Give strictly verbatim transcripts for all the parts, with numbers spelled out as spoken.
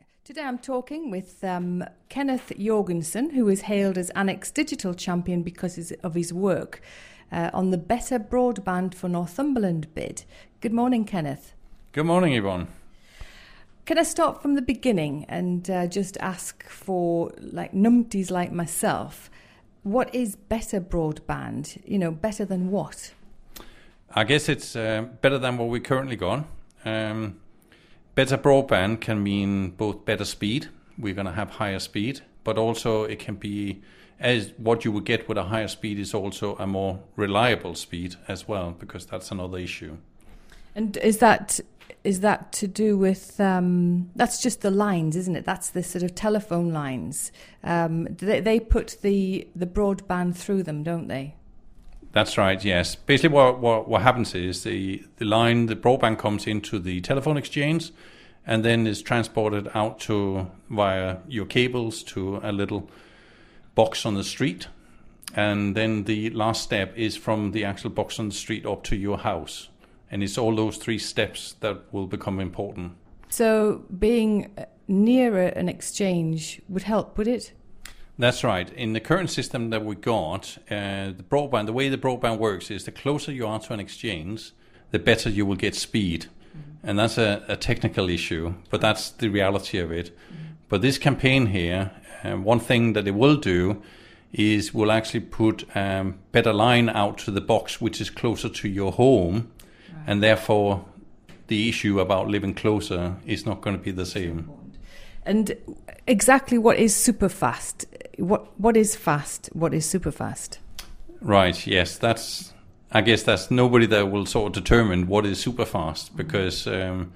Today I'm talking with um, Kenneth Jorgensen, who is hailed as Annex Digital Champion because of his work uh, on the Better Broadband for Northumberland bid. Good morning, Kenneth. Good morning, Yvonne. Can I start from the beginning and uh, just ask for like numpties like myself, what is better broadband? You know, better than what? I guess it's uh, better than what we currently got. Um, better broadband can mean both better speed. We're going to have higher speed, but also it can be as what you would get with a higher speed is also a more reliable speed as well, because that's another issue. And is that is that to do with um, that's just the lines, isn't it? That's the sort of telephone lines. Um, they, they put the the broadband through them, don't they? That's right, yes. Basically what, what, what happens is the, the line, the broadband comes into the telephone exchange and then is transported out to via your cables to a little box on the street. And then the last step is from the actual box on the street up to your house. And it's all those three steps that will become important. So being nearer an exchange would help, would it? That's right. In the current system that we got, uh, the broadband, the way the broadband works is the closer you are to an exchange, the better you will get speed. Mm-hmm. And that's a, a technical issue, but that's the reality of it. Mm-hmm. But this campaign here, uh, one thing that it will do is we'll actually put um, better line out to the box which is closer to your home, right. And therefore the issue about living closer is not going to be the same. And exactly what is super fast? What what is fast? What is super fast? Right. Yes, that's. I guess that's nobody that will sort of determine what is super fast, because um,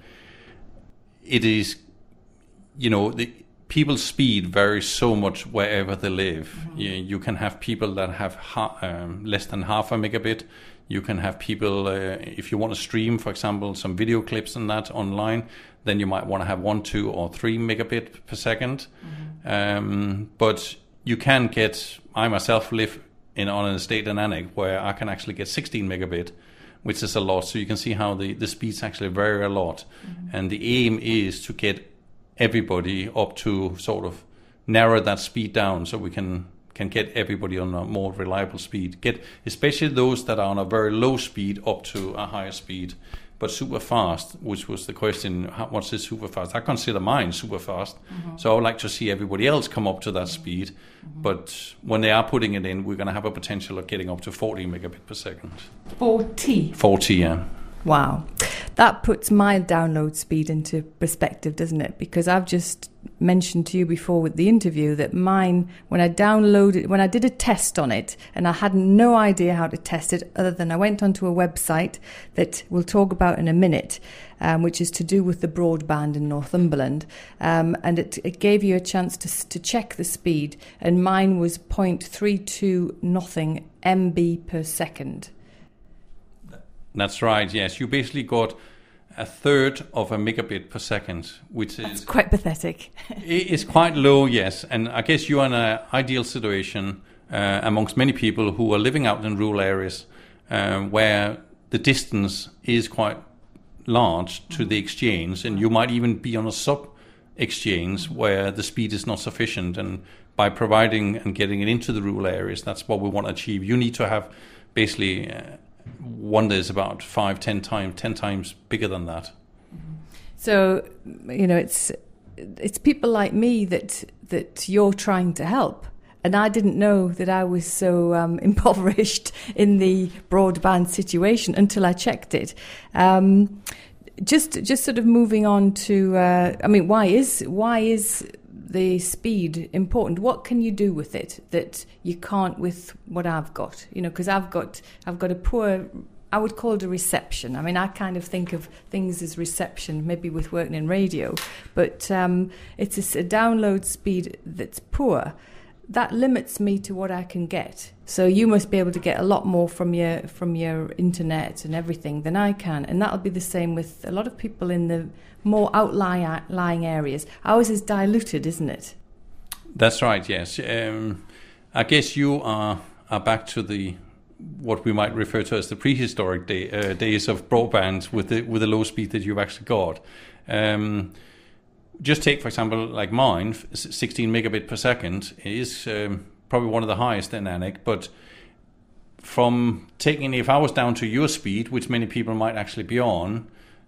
it is, you know, the people's speed varies so much wherever they live. Mm-hmm. You, you can have people that have ha- um, less than half a megabit. You can have people, uh, if you want to stream, for example, some video clips and that online, then you might want to have one, two, or three megabit per second. Mm-hmm. Um, but you can get, I myself live in on an estate in Annex where I can actually get sixteen megabit, which is a lot. So you can see how the, the speeds actually vary a lot. Mm-hmm. And the aim is to get everybody up to sort of narrow that speed down so we can can get everybody on a more reliable speed. Get especially those that are on a very low speed up to a higher speed. But super fast, which was the question, how much is super fast? I consider mine super fast. Mm-hmm. So I would like to see everybody else come up to that speed. Mm-hmm. But when they are putting it in, we're going to have a potential of getting up to forty megabit per second. forty? forty, yeah. Wow. That puts my download speed into perspective, doesn't it? Because I've just mentioned to you before with the interview that mine, when I downloaded, when I did a test on it, and I had no idea how to test it other than I went onto a website that we'll talk about in a minute, um, which is to do with the broadband in Northumberland. Um, and it, it gave you a chance to, to check the speed, and mine was zero point three two nothing M B per second. That's right, yes. You basically got a third of a megabit per second, which That's is quite pathetic. It's quite low, yes. And I guess you're in an ideal situation uh, amongst many people who are living out in rural areas um, where the distance is quite large to the exchange, and you might even be on a sub-exchange where the speed is not sufficient. And by providing and getting it into the rural areas, that's what we want to achieve. You need to have basically... Uh, one that is about five, ten times, ten times bigger than that. So, you know, it's it's people like me that that you're trying to help, and I didn't know that I was so um, impoverished in the broadband situation until I checked it. Um, just just sort of moving on to, uh, I mean, why is why is the speed important? What can you do with it that you can't with what I've got? You know, because I've got I've got a poor, I would call it a reception. I mean, I kind of think of things as reception, maybe with working in radio, but um, it's a, a download speed that's poor. That limits me to what I can get. So you must be able to get a lot more from your from your internet and everything than I can, and that'll be the same with a lot of people in the more outlying areas. Ours is diluted, isn't it? That's right, yes. Um, I guess you are, are back to the what we might refer to as the prehistoric day, uh, days of broadband with the with the low speed that you've actually got. Um, just take, for example, like mine, sixteen megabit per second is um, probably one of the highest in A N I C, but from taking, if I was down to your speed, which many people might actually be on,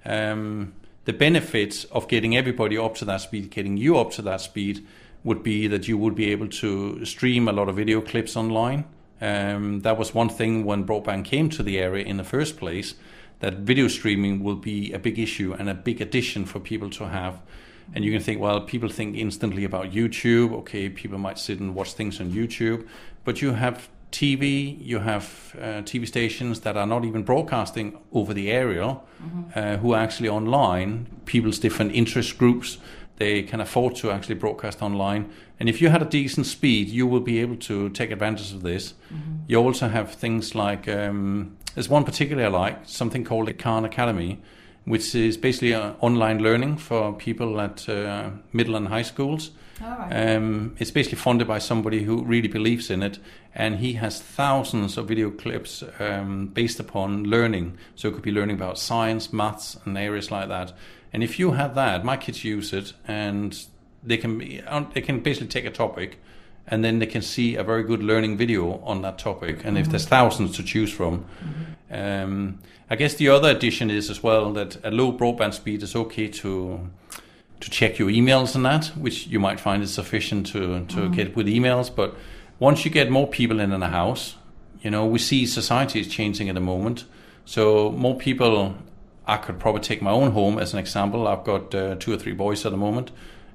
um, the benefits of getting everybody up to that speed, getting you up to that speed, would be that you would be able to stream a lot of video clips online. Um, that was one thing when broadband came to the area in the first place, that video streaming will be a big issue and a big addition for people to have. And you can think, well, people think instantly about YouTube. Okay, people might sit and watch things on YouTube. But you have T V, you have uh, T V stations that are not even broadcasting over the aerial, mm-hmm. uh, who are actually online, people's different interest groups. They can afford to actually broadcast online. And if you had a decent speed, you will be able to take advantage of this. Mm-hmm. You also have things like, um, there's one particularly I like, something called the Khan Academy, which is basically uh, online learning for people at uh, middle and high schools. Oh, right. Um, it's basically funded by somebody who really believes in it, and he has thousands of video clips um, based upon learning. So it could be learning about science, maths, and areas like that. And if you have that, my kids use it, and they can be, they can basically take a topic, and then they can see a very good learning video on that topic. And mm-hmm. if there's thousands to choose from, mm-hmm. um, I guess the other addition is as well that at low broadband speed it's okay to to check your emails and that, which you might find is sufficient to to mm-hmm. get with emails. But once you get more people in a house, you know, we see society is changing at the moment, so more people. I could probably take my own home as an example. I've got uh, two or three boys at the moment.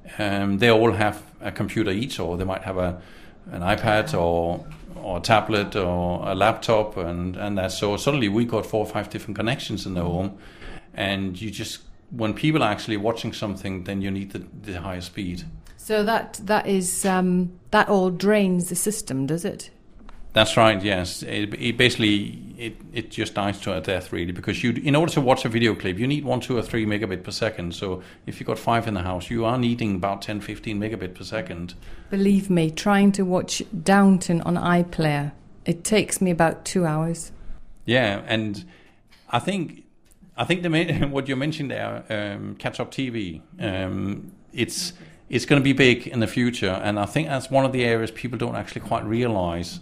Um, they all have a computer each, or they might have a an iPad or or a tablet or a laptop, and, and that. So suddenly we got four or five different connections in the home, and you just when people are actually watching something, then you need the, the higher speed. So that that is um, that all drains the system, does it? That's right. Yes, it, it basically it, it just dies to a death really, because you in order to watch a video clip you need one, two, or three megabit per second. So if you've got five in the house, you are needing about ten, fifteen megabit per second. Believe me, trying to watch Downton on iPlayer, it takes me about two hours. Yeah, and I think I think the main, what you mentioned there, um, catch-up T V, um, it's it's going to be big in the future, and I think that's one of the areas people don't actually quite realise.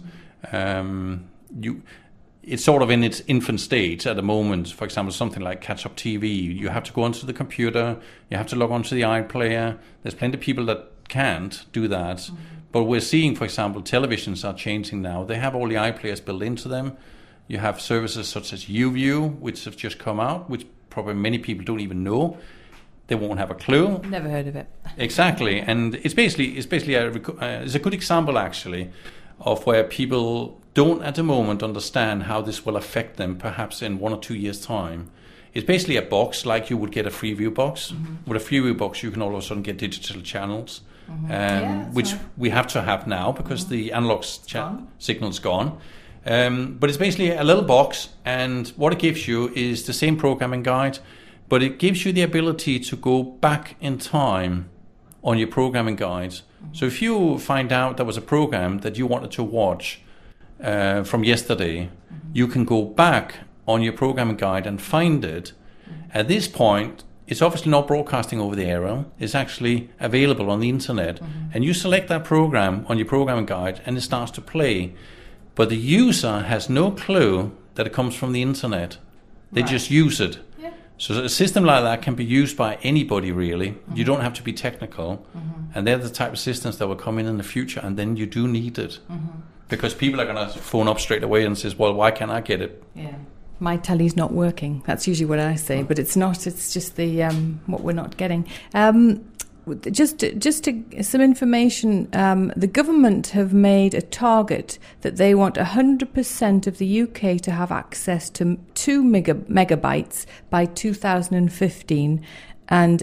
Um, you, it's sort of in its infant stage at the moment. For example, something like catch-up T V, you have to go onto the computer, you have to log onto the iPlayer. There's plenty of people that can't do that. Mm-hmm. But we're seeing, for example, televisions are changing now. They have all the iPlayers built into them. You have services such as YouView, which have just come out, which probably many people don't even know. They won't have a clue. Never heard of it. Exactly, and it's basically it's basically a uh, it's a good example actually of where people don't at the moment understand how this will affect them perhaps in one or two years' time. It's basically a box like you would get a Freeview box. Mm-hmm. With a Freeview box you can all of a sudden get digital channels, mm-hmm. um, yeah, which right. we have to have now because mm-hmm. the analog cha- signal's gone. Um, but it's basically a little box, and what it gives you is the same programming guide, but it gives you the ability to go back in time on your programming guides. Mm-hmm. So if you find out there was a program that you wanted to watch uh, from yesterday, mm-hmm. you can go back on your programming guide and find it. Mm-hmm. At this point, it's obviously not broadcasting over the aerial. It's actually available on the internet. Mm-hmm. And you select that program on your programming guide and it starts to play. But the user has no clue that it comes from the internet. They right. just use it. Yeah. So a system like that can be used by anybody, really. Mm-hmm. You don't have to be technical. Mm-hmm. And they're the type of systems that will come in in the future, and then you do need it. Mm-hmm. Because people are going to phone up straight away and says, well, why can't I get it? Yeah. My telly's not working. That's usually what I say, but it's not. It's just the um, what we're not getting. Um, Just, just to, some information. Um, the government have made a target that they want one hundred percent of the U K to have access to two mega, megabytes by two thousand fifteen, and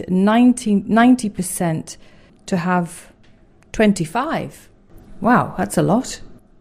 ninety percent to have twenty-five. Wow, that's a lot.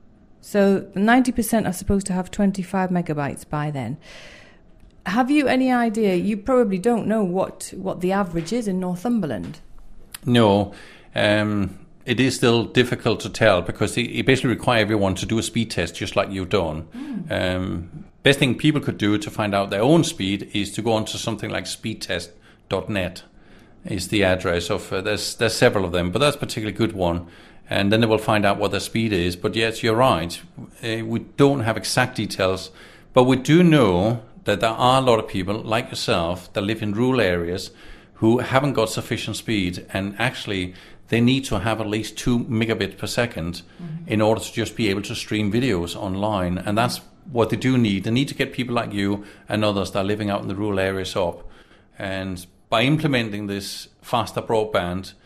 So ninety percent are supposed to have twenty-five megabytes by then. Have you any idea? You probably don't know what, what the average is in Northumberland. No, um, it is still difficult to tell because it, it basically requires everyone to do a speed test just like you've done. Mm. Um, best thing people could do to find out their own speed is to go onto something like speed test dot net. is the address of. Uh, there's there's several of them, but that's a particularly good one. And then they will find out what their speed is. But yes, you're right. Uh, we don't have exact details, but we do know that there are a lot of people like yourself that live in rural areas who haven't got sufficient speed, and actually they need to have at least two megabits per second mm-hmm. in order to just be able to stream videos online. And that's what they do need. They need to get people like you and others that are living out in the rural areas up. And by implementing this faster broadband,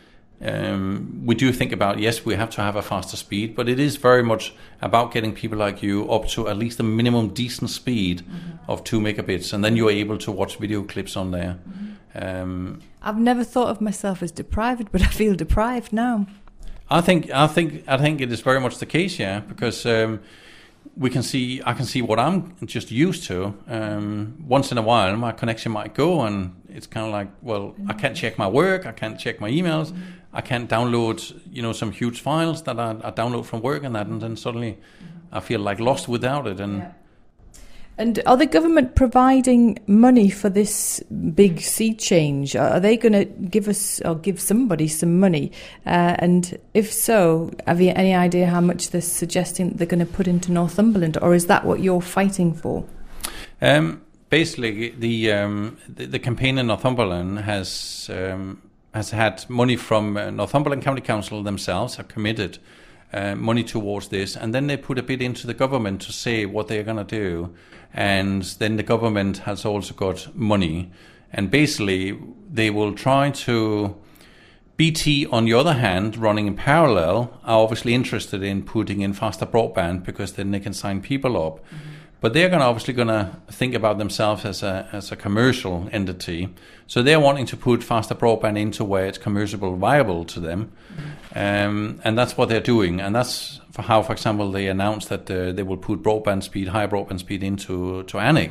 um, we do think about, yes, we have to have a faster speed, but it is very much about getting people like you up to at least a minimum decent speed mm-hmm. of two megabits, and then you're able to watch video clips on there. Mm-hmm. Um, I've never thought of myself as deprived, but I feel deprived now. I think I think I think it is very much the case, yeah, because um, we can see I can see what I'm just used to. Um, once in a while, my connection might go, and it's kind of like, well, I can't check my work, I can't check my emails, mm-hmm. I can't download, you know, some huge files that I, I download from work and that, and then suddenly mm-hmm. I feel like lost without it. And yeah. And are the government providing money for this big sea change? Are they going to give us or give somebody some money? Uh, and if so, have you any idea how much they're suggesting that they're going to put into Northumberland, or is that what you're fighting for? Um, basically, the, um, the the campaign in Northumberland has um, has had money from uh, Northumberland County Council themselves, have committed uh, money towards this, and then they put a bit into the government to say what they're going to do. And then the government has also got money, and basically they will try to. B T, on the other hand, running in parallel, are obviously interested in putting in faster broadband because then they can sign people up. Mm-hmm. But they're going to obviously going to think about themselves as a as a commercial entity, so they're wanting to put faster broadband into where it's commercially viable to them, mm-hmm. um, and that's what they're doing. And that's for how, for example, they announced that uh, they will put broadband speed, higher broadband speed into to Alnwick,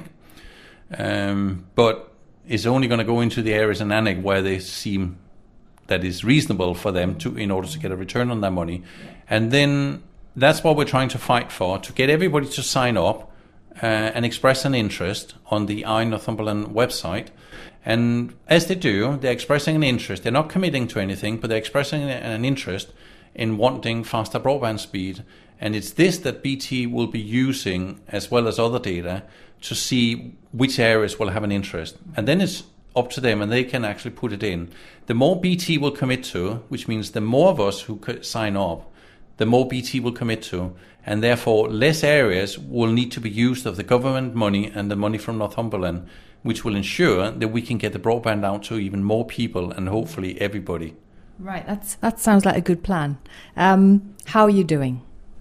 um, but it's only going to go into the areas in Alnwick where they seem that is reasonable for them to in order to get a return on their money, and then that's what we're trying to fight for, to get everybody to sign up. Uh, and express an interest on the iNorthumberland website. And as they do, they're expressing an interest. They're not committing to anything, but they're expressing an interest in wanting faster broadband speed. And it's this that B T will be using, as well as other data, to see which areas will have an interest. And then it's up to them, and they can actually put it in. The more B T will commit to, which means the more of us who could sign up, the more B T will commit to, and therefore less areas will need to be used of the government money and the money from Northumberland, which will ensure that we can get the broadband out to even more people and hopefully everybody. Right, that's that sounds like a good plan. Um, how are you doing?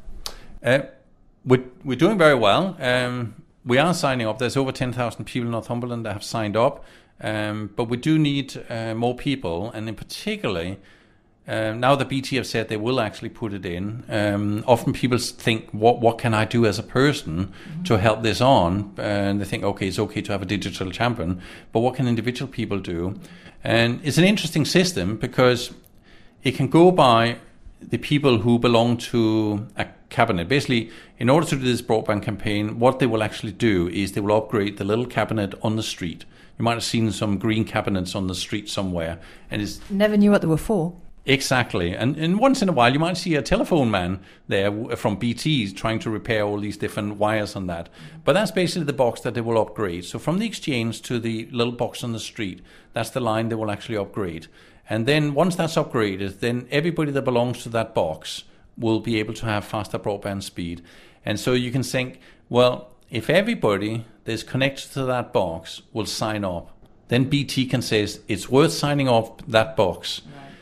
Uh, we're, we're doing very well. Um, we are signing up. There's over ten thousand people in Northumberland that have signed up, um, but we do need uh, more people, and in particular, Uh, now the B T have said they will actually put it in. Um, often people think, what what can I do as a person mm-hmm. to help this on? Uh, and they think, okay, it's okay to have a digital champion, but what can individual people do? And it's an interesting system because it can go by the people who belong to a cabinet. Basically, in order to do this broadband campaign, what they will actually do is they will upgrade the little cabinet on the street. You might have seen some green cabinets on the street somewhere. And it's never knew what they were for. Exactly. And, and once in a while, you might see a telephone man there from B T trying to repair all these different wires and that. But that's basically the box that they will upgrade. So from the exchange to the little box on the street, that's the line they will actually upgrade. And then once that's upgraded, then everybody that belongs to that box will be able to have faster broadband speed. And so you can think, well, if everybody that's connected to that box will sign up, then B T can say it's worth signing up that box.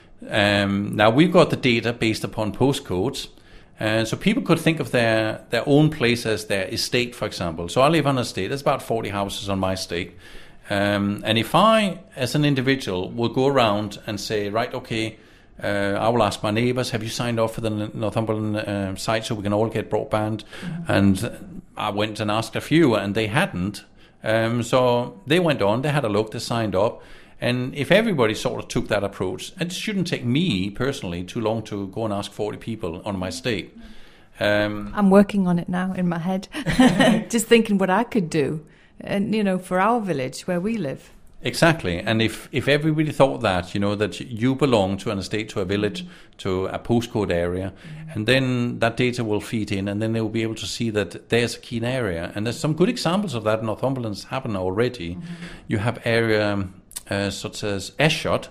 Um, now, we've got the data based upon postcodes, uh, so people could think of their, their own place as their estate, for example. So I live on an estate. There's about forty houses on my estate. Um, and if I, as an individual, will go around and say, right, okay, uh, I will ask my neighbours, have you signed up for the Northumberland uh, site so we can all get broadband? Mm-hmm. And I went and asked a few, and they hadn't. Um, so they went on, they had a look, they signed up. And if everybody sort of took that approach, it shouldn't take me personally too long to go and ask forty people on my estate. Um, I'm working on it now in my head, just thinking what I could do, and you know, for our village where we live. Exactly, and if, if everybody thought that, you know, that you belong to an estate, to a village, to a postcode area, and then that data will feed in, and then they will be able to see that there's a keen area. And there's some good examples of that in Northumberland's happened already. Mm-hmm. You have area uh, such as Esshot,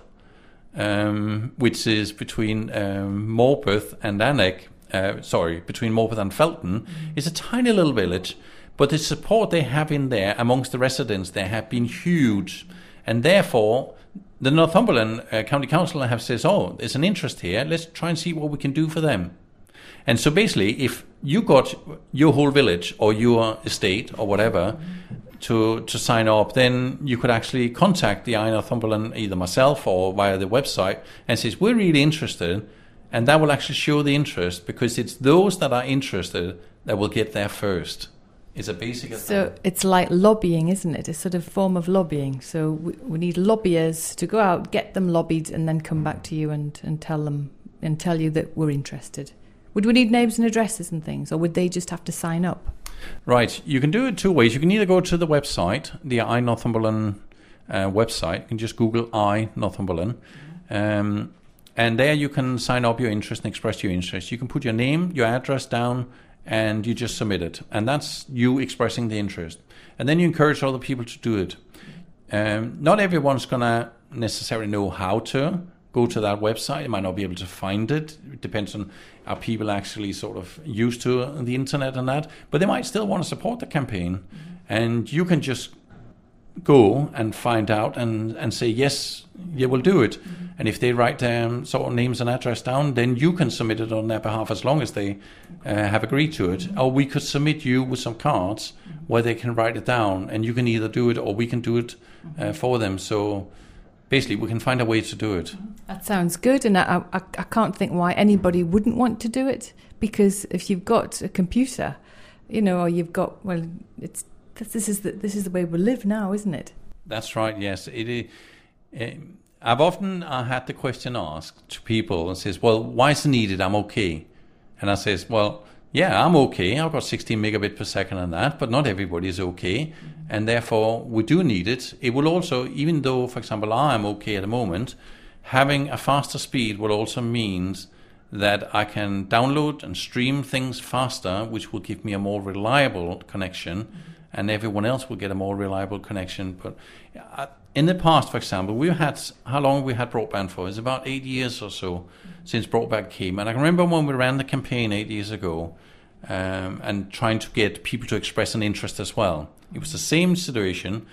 um, which is between um, Morpeth and Alnwick, uh, sorry, between Morpeth and Felton. Mm-hmm. It's a tiny little village, but the support they have in there amongst the residents there have been huge. And therefore, the Northumberland uh, County Council have says, oh, there's an interest here. Let's try and see what we can do for them. And so basically, if you got your whole village or your estate or whatever to to sign up, then you could actually contact the I Northumberland, either myself or via the website, and says, we're really interested. And that will actually show the interest, because it's those that are interested that will get there first. It's a basic. So it's like lobbying, isn't it? A sort of form of lobbying. So we, we need lobbyists to go out, get them lobbied, and then come back to you and, and tell them and tell you that we're interested. Would we need names and addresses and things, or would they just have to sign up? Right. You can do it two ways. You can either go to the website, the I Northumberland uh, website. You can just Google I Northumberland, um, and there you can sign up your interest and express your interest. You can put your name, your address down, and you just submit it. And that's you expressing the interest. And then you encourage other people to do it. Um, not everyone's going to necessarily know how to go to that website. You might not be able to find it. It depends on are people actually sort of used to the internet and that. But they might still want to support the campaign. Mm-hmm. And you can just go and find out and, and say, yes, you will do it. Mm-hmm. And if they write um, sort of names and address down, then you can submit it on their behalf as long as they uh, have agreed to it. Mm-hmm. Or we could submit you with some cards mm-hmm. where they can write it down, and you can either do it or we can do it uh, for them. So basically, we can find a way to do it. That sounds good, and I, I, I can't think why anybody wouldn't want to do it, because if you've got a computer, you know, or you've got, well, it's this is the this is the way we live now, isn't it? That's right. Yes, it is. Uh, I've often uh, had the question asked to people and says, "Well, why is it needed? I'm okay," and I says, "Well, yeah, I'm okay. I've got sixteen megabit per second on that, but not everybody is okay, mm-hmm. and therefore we do need it. It will also, even though, for example, I am okay at the moment, having a faster speed will also mean that I can download and stream things faster, which will give me a more reliable connection." Mm-hmm. And everyone else will get a more reliable connection. But uh, in the past, for example, we had, how long we had broadband for? It's about eight years or so mm-hmm. since broadband came. And I can remember when we ran the campaign eight years ago um, and trying to get people to express an interest as well. It was the same situation.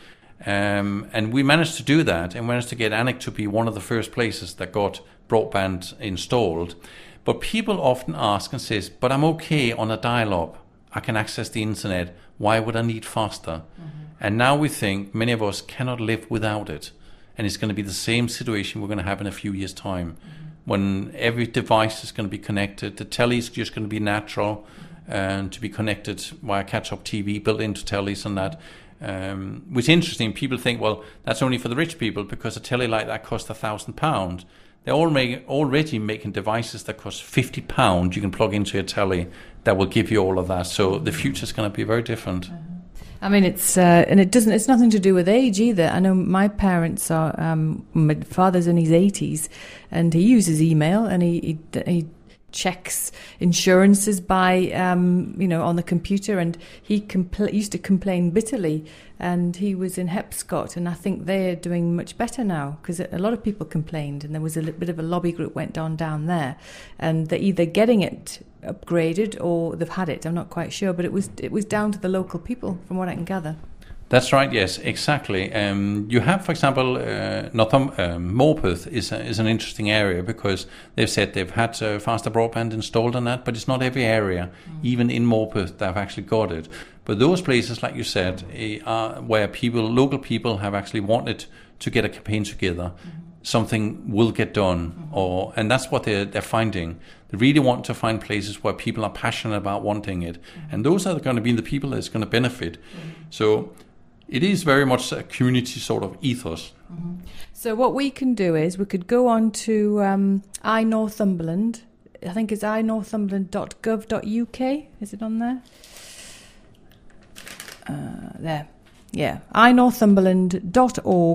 Um, and we managed to do that and managed to get Alnwick to be one of the first places that got broadband installed. But people often ask and says, but I'm okay on a dial-up. I can access the internet. Why would I need faster? Mm-hmm. And now we think many of us cannot live without it. And it's going to be the same situation we're going to have in a few years' time. Mm-hmm. When every device is going to be connected. The telly is just going to be natural and uh, to be connected via catch-up T V built into tellies and that. Um, which is interesting. People think, well, that's only for the rich people because a telly like that costs a thousand pounds. They're all make, already making devices that cost fifty pounds you can plug into your telly that will give you all of that. So the future is going to be very different. Uh-huh. I mean, it's uh, and it doesn't. It's nothing to do with age either. I know my parents are. Um, my father's in his eighties, and he uses email, and he he, he checks insurances by um, you know on the computer, and he compl- used to complain bitterly. And he was in Hepscott, and I think they're doing much better now because a lot of people complained, and there was a little bit of a lobby group went on down there, and they're either getting it upgraded or they've had it. I'm not quite sure, but it was it was down to the local people, from what I can gather. That's right. Yes, exactly. Um, you have, for example, uh, Northum, um, Morpeth is a, is an interesting area because they've said they've had uh, faster broadband installed on that, but it's not every area, mm. even in Morpeth, that have actually got it. But those places, like you said, are where people, local people, have actually wanted to get a campaign together. Mm. Something will get done, mm. or and that's what they're they're finding. They really want to find places where people are passionate about wanting it, mm. and those are going to be the people that's going to benefit. Mm. So. It is very much a community sort of ethos. Mm-hmm. So what we can do is we could go on to um, iNorthumberland. I think it's i northumberland dot gov dot u k. Is it on there? Uh, there. Yeah. i northumberland dot org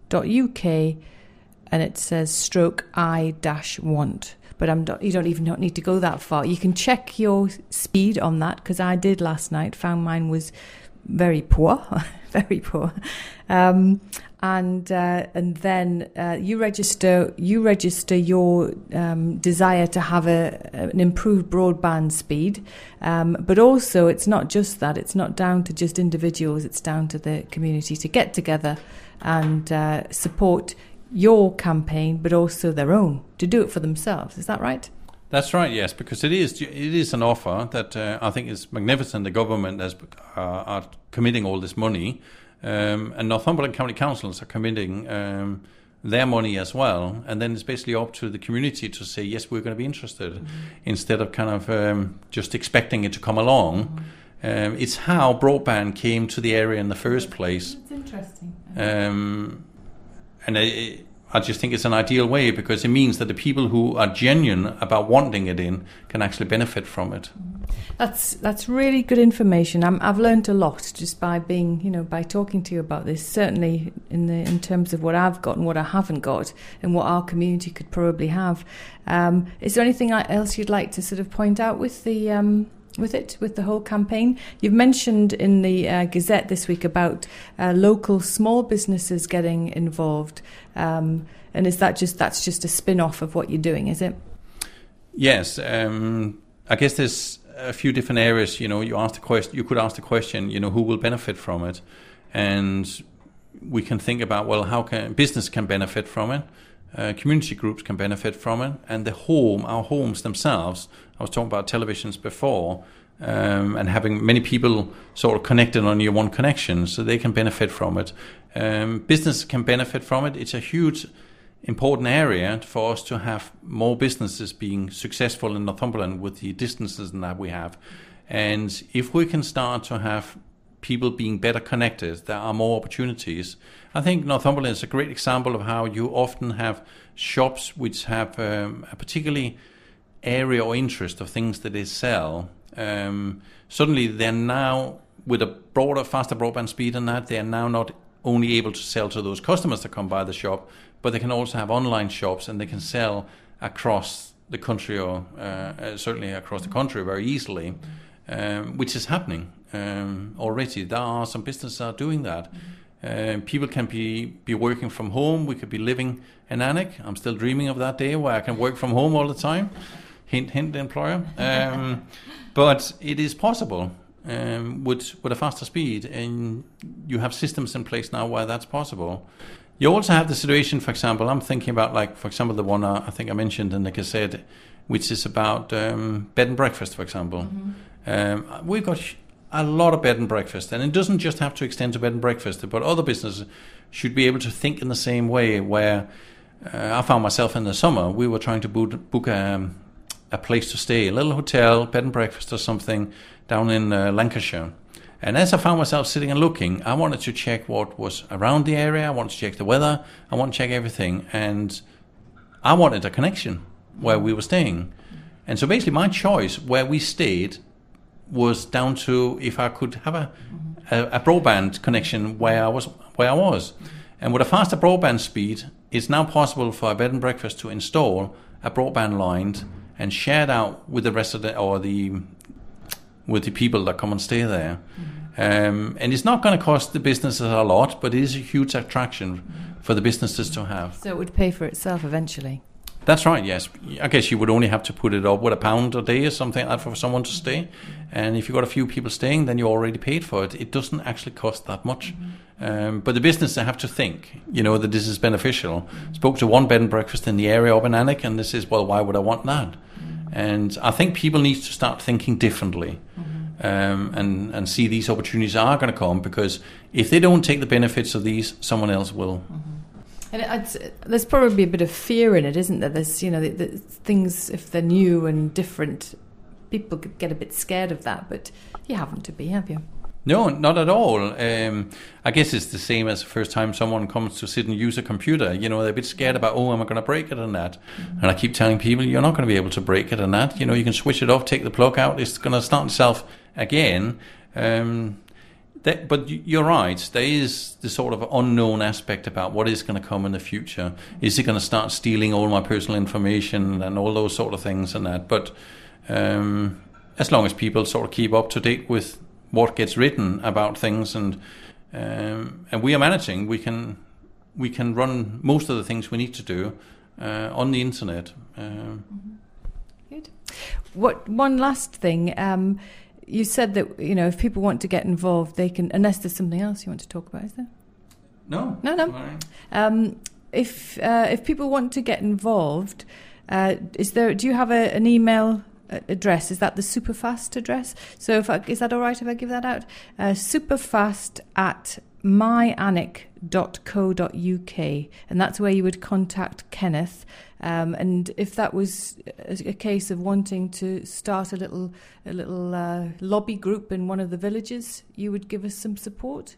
dot U K, and it says stroke I dash want. But I'm not, you don't even not need to go that far. You can check your speed on that, because I did last night, found mine was very poor, very poor. Um, and uh, and then uh, you register you register your um, desire to have a an improved broadband speed, um, but also it's not just that. It's not down to just individuals. It's down to the community to get together and uh, support your campaign, but also their own, to do it for themselves. Is that right? That's right, yes, because it is it is an offer that uh, I think is magnificent. The government has, uh, are committing all this money, um, and Northumberland County Councils are committing um, their money as well. And then it's basically up to the community to say, yes, we're going to be interested, mm-hmm. instead of kind of um, just expecting it to come along. Mm-hmm. Um, it's how broadband came to the area in the first place. It's interesting. Um, and it, I just think it's an ideal way, because it means that the people who are genuine about wanting it in can actually benefit from it. That's that's really good information. I'm, I've learned a lot just by being, you know, by talking to you about this. Certainly in the in terms of what I've got and what I haven't got, and what our community could probably have. Um, is there anything else you'd like to sort of point out with the um, with it, with the whole campaign? You've mentioned in the uh, Gazette this week about uh, local small businesses getting involved, um, and is that just that's just a spin-off of what you're doing, is it? Yes, um, I guess there's a few different areas. You know, you asked the question. You could ask the question. You know, who will benefit from it, and we can think about, well, how can business can benefit from it. Uh, community groups can benefit from it, and the home, our homes themselves. I was talking about televisions before, um, and having many people sort of connected on your one connection, so they can benefit from it. Um, business can benefit from it. It's a huge, important area for us to have more businesses being successful in Northumberland with the distances that we have. And if we can start to have people being better connected, there are more opportunities. I think Northumberland is a great example of how you often have shops which have um, a particularly area or interest of things that they sell. Um, suddenly they're now, with a broader, faster broadband speed than that, they're now not only able to sell to those customers that come by the shop, but they can also have online shops, and they can sell across the country, or uh, uh, certainly across the country very easily, um, which is happening um, already. There are some businesses that are doing that. Uh, people can be, be working from home. We could be living in Alnwick. I'm still dreaming of that day where I can work from home all the time. Hint, hint, employer. Um, but it is possible um, with with a faster speed, and you have systems in place now where that's possible. You also have the situation, for example, I'm thinking about, like, for example, the one uh, I think I mentioned in the Gazette, which is about um, bed and breakfast, for example. Mm-hmm. Um, we've got a lot of bed and breakfast, and it doesn't just have to extend to bed and breakfast, but other businesses should be able to think in the same way, where uh, I found myself in the summer, we were trying to book, book a, a place to stay, a little hotel, bed and breakfast or something down in uh, Lancashire. And as I found myself sitting and looking, I wanted to check what was around the area, I wanted to check the weather, I wanted to check everything, and I wanted a connection where we were staying. And so basically my choice where we stayed was down to if I could have a, a, a broadband connection where I was where I was. And with a faster broadband speed, it's now possible for a bed and breakfast to install a broadband line and share it out with the resident or the with the people that come and stay there. Mm-hmm. Um, and it's not going to cost the businesses a lot, but it is a huge attraction mm-hmm. for the businesses to have. So it would pay for itself eventually. That's right, yes. I guess you would only have to put it up with a pound a day or something like that for someone to stay. And if you've got a few people staying, then you already paid for it. It doesn't actually cost that much. Mm-hmm. Um, but the business, they have to think, you know, that this is beneficial. Mm-hmm. Spoke to one bed and breakfast in the area up in Alnwick, and this is, well, why would I want that? Mm-hmm. And I think people need to start thinking differently. Mm-hmm. um, and, and see these opportunities are going to come, because if they don't take the benefits of these, someone else will. Mm-hmm. And it's, there's probably a bit of fear in it, isn't there? There's, you know, the, the things, if they're new and different, people get a bit scared of that, but you haven't to be, have you? No, not at all. Um, I guess it's the same as the first time someone comes to sit and use a computer. You know, they're a bit scared about, oh, am I going to break it and that? Mm-hmm. And I keep telling people, you're not going to be able to break it and that. You know, you can switch it off, take the plug out, it's going to start itself again. Um, That, but you're right. There is the sort of unknown aspect about what is going to come in the future. Is it going to start stealing all my personal information and all those sort of things and that? But um, as long as people sort of keep up to date with what gets written about things, and um, and we are managing, we can we can run most of the things we need to do uh, on the internet. Um, Good. What one last thing? Um, You said that, you know, if people want to get involved, they can, unless there's something else you want to talk about, is there? No. No, no. Um, if uh, if people want to get involved, uh, is there? Do you have a, an email address? Is that the Superfast address? So if I, is that all right if I give that out? Uh, superfast at my anic dot co dot U K, and that's where you would contact Kenneth. Um, and if that was a, a case of wanting to start a little a little uh, lobby group in one of the villages, you would give us some support?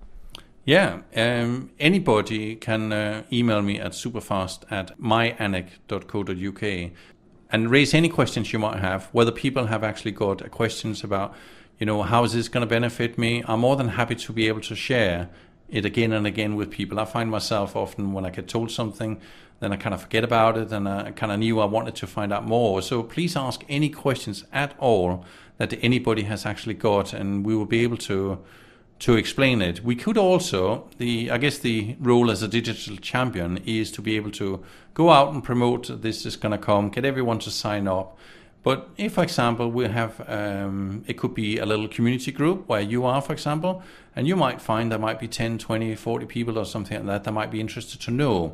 Yeah, um, anybody can uh, email me at superfast at my anic dot co dot U K and raise any questions you might have, whether people have actually got questions about, you know, how is this going to benefit me. I'm more than happy to be able to share it again and again with people. I find myself often when I get told something, then I kind of forget about it, and I kind of knew I wanted to find out more. So please ask any questions at all that anybody has actually got, and we will be able to to explain it. We could also, the I guess the role as a digital champion is to be able to go out and promote this is going to come, get everyone to sign up. But if, for example, we have, um, it could be a little community group where you are, for example, and you might find there might be ten, twenty, forty people or something like that that might be interested to know.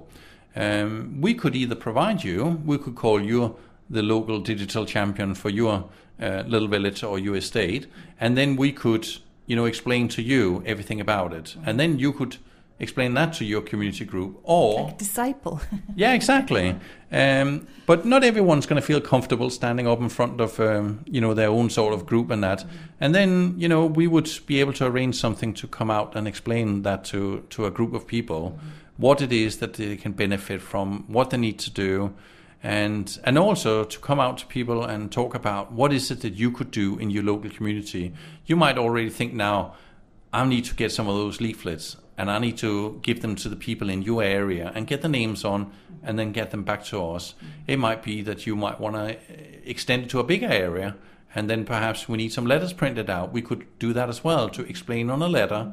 Um, we could either provide you, we could call you the local digital champion for your uh, little village or your estate, and then we could, you know, explain to you everything about it. And then you could explain that to your community group, or like a disciple. Yeah, exactly. Um, but not everyone's going to feel comfortable standing up in front of um, you know, their own sort of group and that. Mm-hmm. And then, you know, we would be able to arrange something to come out and explain that to to a group of people, mm-hmm. what it is that they can benefit from, what they need to do, and and also to come out to people and talk about what is it that you could do in your local community. You might already think now, I need to get some of those leaflets, and I need to give them to the people in your area and get the names on and then get them back to us. It might be that you might want to extend it to a bigger area, and then perhaps we need some letters printed out. We could do that as well, to explain on a letter.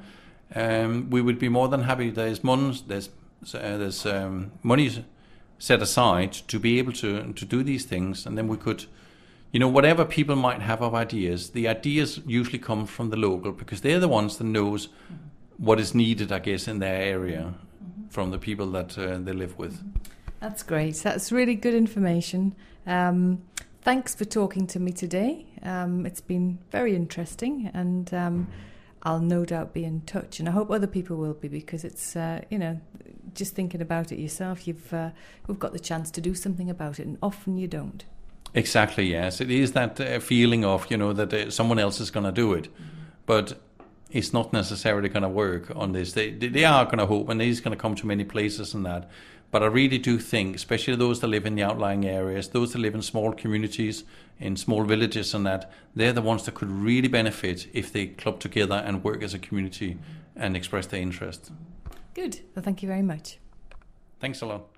Um, we would be more than happy. There's money, there's, uh, there's um, money set aside to be able to, to do these things, and then we could, you know, whatever people might have of ideas, the ideas usually come from the local, because they're the ones that knows what is needed, I guess, in their area, mm-hmm. from the people that uh, they live with. That's great. That's really good information. Um, thanks for talking to me today. Um, it's been very interesting, and um, I'll no doubt be in touch, and I hope other people will be, because it's, uh, you know, just thinking about it yourself, you've uh, we've got the chance to do something about it, and often you don't. Exactly, yes. It is that uh, feeling of, you know, that uh, someone else is going to do it, mm-hmm. but it's not necessarily going to work on this. They they are going to hope, and it is going to come to many places and that. But I really do think, especially those that live in the outlying areas, those that live in small communities, in small villages and that, they're the ones that could really benefit if they club together and work as a community and express their interest. Good. Well, thank you very much. Thanks a lot.